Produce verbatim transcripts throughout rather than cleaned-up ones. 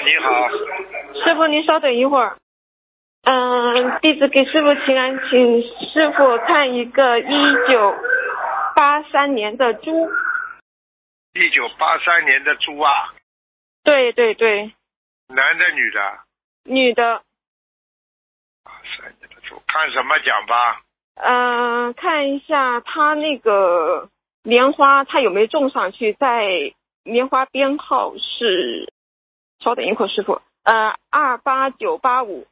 你好。 师傅，您稍等一会儿。嗯，弟子给师傅请安，请师傅看一个一九八三年的猪。 一九八三年的猪啊？ 对对对。 男的女的？ 女的。 八三年的猪，看什么讲吧？ 嗯、呃，看一下他那个莲花，他有没有种上去？在莲花编号是，稍等一会儿，师傅。呃，二八九八五。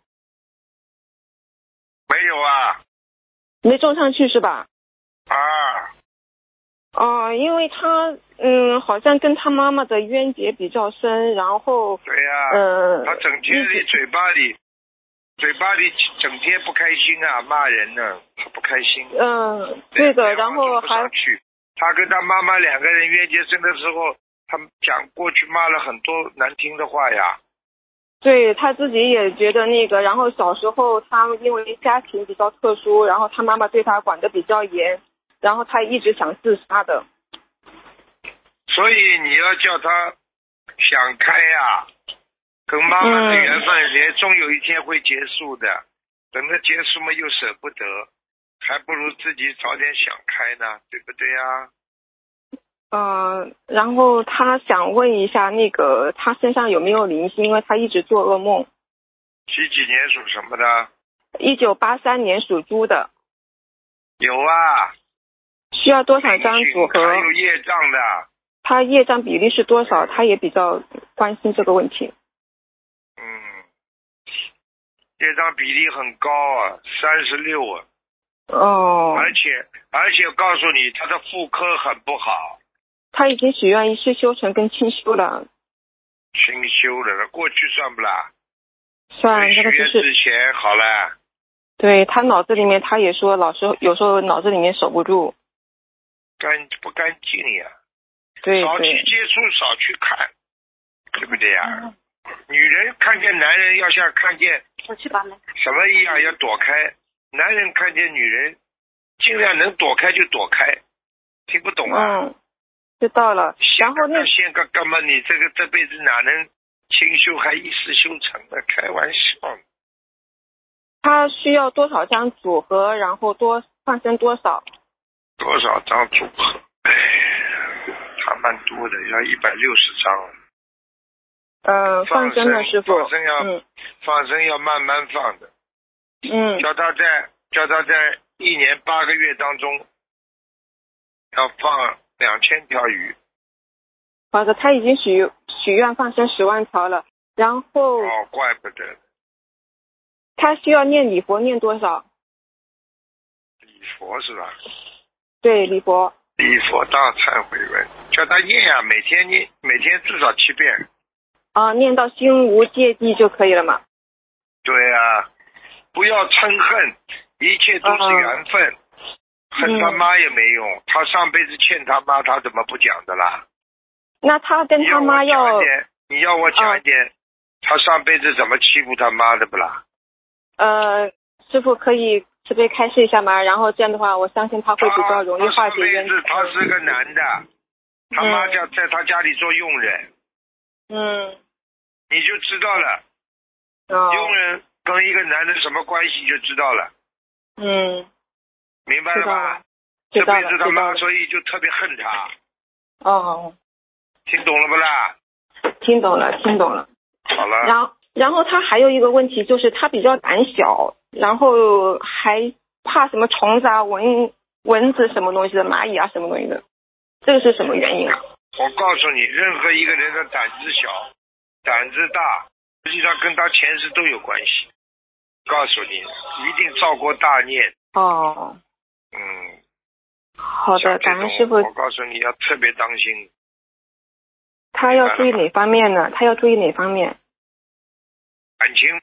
没有啊。 没种上去是吧？ 啊。 哦、呃，因为他嗯，好像跟他妈妈的冤结比较深，然后对呀、啊， 呃， 他整天的嘴巴里，嘴巴里整天不开心啊，骂人呢，他不开心。 嗯、呃，对的，然后还去，他跟他妈妈两个人冤结深的时候，他们讲过去骂了很多难听的话呀。 对，他自己也觉得那个，然后小时候他因为家庭比较特殊，然后他妈妈对他管得比较严，然后他一直想自杀的。 所以你要叫他想开呀、啊，跟妈妈的缘分也终有一天会结束的，嗯、等着结束嘛又舍不得，还不如自己早点想开呢，对不对呀、啊？ 呃，然后他想问一下，那个他身上有没有灵性？因为他一直做噩梦。 几几年属什么的？ 一九八三年属猪的。 有啊。 需要多少张组合？ 还有业障的。 他业障比例是多少？他也比较关心这个问题。 嗯，业障比例很高啊，三十六啊。 哦。 而且而且告诉你，他的妇科很不好。 他已经许愿一世修成跟清修了。 清修了，过去算不啦？ 算，这个就许是。 愿之前好了。 对，他脑子里面，他也说，老师有时候脑子里面守不住。 干不干净呀？ 对。 少去接触，少去看，对不对呀？嗯、女人看见男人要像看见什么一样，要躲开；男人看见女人，尽量能躲开就躲开。听不懂啊？ 嗯。知道了，然后那先个干嘛？你这个这辈子哪能清修还一世修成呢？开玩笑。 他需要多少张组合，然后多放生多少？ 多少张组合？哎，还蛮多的，要一百六十张。 呃，放生的师傅， 放生要、 嗯、 放生要慢慢放的。 嗯。 叫他在叫他在一年八个月当中要放两千条鱼。 好的，他已经许许愿放生十万条了，然后。 哦，怪不得。 他需要念礼佛念多少？ 礼佛是吧？ 对，礼佛。 礼佛大忏悔文，叫他念呀、啊，每天念，每天至少七遍。 啊，念到心无芥蒂就可以了嘛？ 对呀、啊，不要嗔恨，一切都是缘分。啊恨他妈也没用、嗯，他上辈子欠他妈，他怎么不讲的啦？ 那他跟他妈要， 你要我讲一点，啊、他上辈子怎么欺负他妈的不啦？ 呃，师傅可以慈悲开示一下吗？然后这样的话，我相信他会比较容易化解冤结。 他是个男的，他妈家在他家里做佣人。 嗯。 你就知道了。 哦。 佣人跟一个男的什么关系就知道了。 嗯。 明白了吧？ 这辈子他妈所以就特别恨他。 哦。 听懂了不啦？ 听懂了，听懂了。 好了。 然后，然后他还有一个问题，就是他比较胆小，然后还怕什么虫子啊、蚊蚊子什么东西的、蚂蚁啊什么东西的，这个是什么原因啊？ 我告诉你，任何一个人的胆子小、胆子大，实际上跟他前世都有关系。告诉你，一定造过大孽。 哦。 嗯。 好的，感恩师傅。 我告诉你要特别当心。 他要注意哪方面呢？他要注意哪方面？ 感情